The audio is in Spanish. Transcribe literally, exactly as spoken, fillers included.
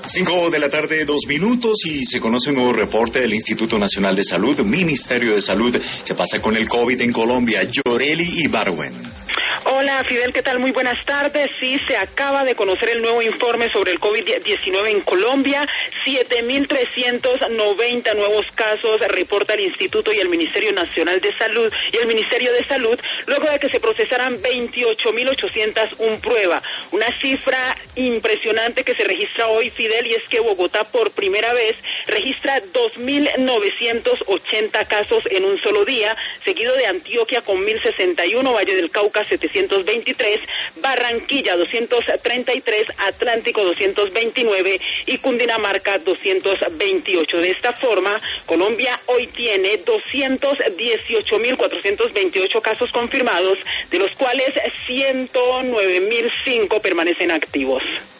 Cinco de la tarde, dos minutos, y se conoce un nuevo reporte del Instituto Nacional de Salud, Ministerio de Salud. Se pasa con el COVID en Colombia. Yoreli Ibarwen. Hola, Fidel, ¿qué tal? Muy buenas tardes. Sí, se acaba de conocer el nuevo informe sobre el COVID diecinueve en Colombia. siete mil trescientos noventa nuevos casos reporta el Instituto y el Ministerio Nacional de Salud y el Ministerio de Salud, luego de que se procesaran veintiocho mil ochocientos uno pruebas. Una cifra impresionante que se registra hoy, Fidel, y es que Bogotá por primera vez registra dos mil novecientos ochenta casos en un solo día, seguido de Antioquia con mil sesenta y uno, Valle del Cauca setecientos veintitrés, Barranquilla doscientos treinta y tres, Atlántico doscientos veintinueve y Cundinamarca doscientos veintiocho. De esta forma, Colombia hoy tiene doscientos dieciocho mil cuatrocientos veintiocho casos confirmados, de los cuales ciento nueve mil cinco permanecen activos.